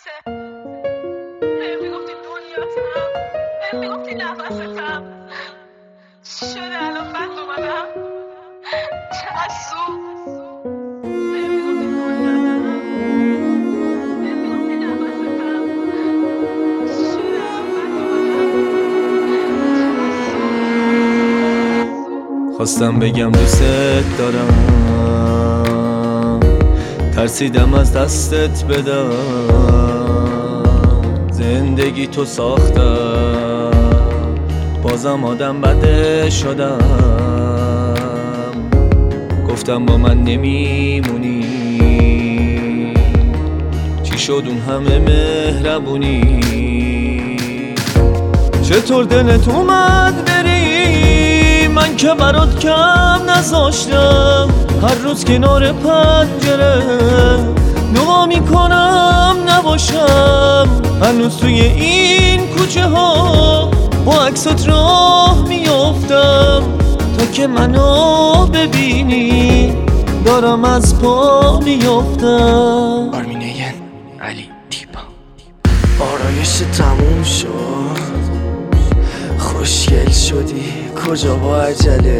میگفتی دنیاتم، میگفتی نفستم. چی شده الان بند اومدم؟ چقدر سو میگفتی دنیاتم، میگفتی نفستم. چی شده الان بند اومدم؟ چقدر سو خواستم بگم دوست دارم، ترسیدم از دستت بدم. زندگی تو ساختم، بازم آدم بده شدم. گفتم با من نمیمونی، چی شد اون همه مهربونی؟ چطور دلت اومد بری؟ من که برات کم نذاشتم. هر روز کنار پنجره دعا میکنم نباشم. هنوز توی این کوچه ها با عکسات راه میافتم. تا که منو ببینی دارم از پا میافتم. آرمینیگن علی دیپا. آرایش تموم شد، خوشگل شدی کجا با عجله؟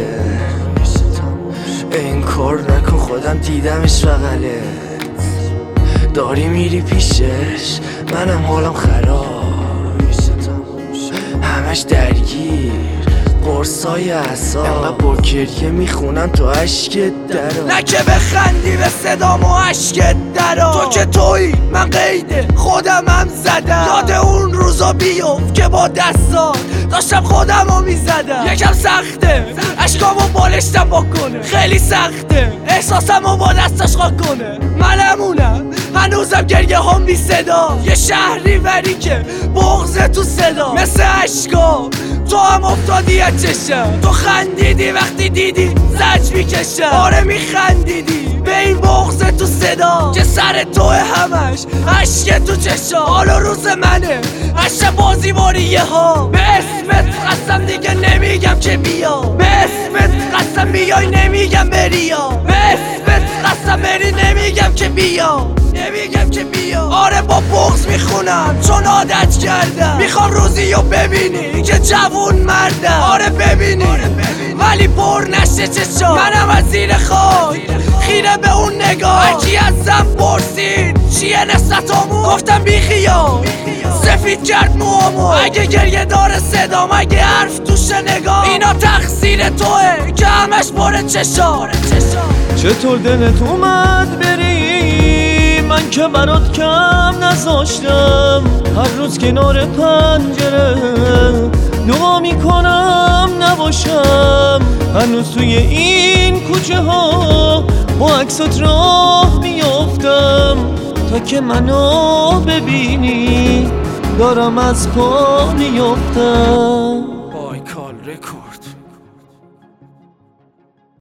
این کار نکن خودم دیدمش بغله. داری میری پیشش منم حالم خراب، همش درگیر قرصای اعصاب. انقدر با گریه میخونن تو عشقت درا، نه که بخندی به صدام و عشقت درا. تو که تویی من قیده خودمم زدم. یاد اون روزا بیفت که با دستات داشتم خودمو میزدم. یکم سخته عشقامو بالشتم بکنه، خیلی سخته احساسمو با دستش خاک کنه. منمونم هنوزم گریه هم بی صدا. یه شهری وری که بغضه تو صدا، مثل عشقا تو هم افتادی از چشم. تو خندیدی وقتی دیدی زج میکشم. آره میخندیدی به این بغضه تو صدا که سر توه همش عشق تو چشم. حالا روز منه عشق بازیواریه ها. به اسمت قسم دیگه نمیگم که بیا، به اسمت قسم بیای نمیگم بریا، به اسمت قسم بری نمیگم که بیا، نمیگم که بیا. آره با بغض میخونم چون عادت کردم. میخوام روزیو ببینی که جوون مردم. آره ببینی ولی پر نشه چشم. منم از زیر خاک خیره به اون نگاه. هرکی ازم پرسید چیه نسبتامون، گفتم بیخیال سفید کرد موامو. اگه گریه داره صدام، اگه حرف توشه نگاه، اینا تقصیر توه که همش پر چشم. چطور دلت اومد بری؟ من که برات کم نذاشتم. هر روز کنار پنجره دعا میکنم نباشم. هنوز توی این کوچه ها با عکسات راه میافتم. تا که منو ببینی دارم از پا میافتم. بایکال رکورد.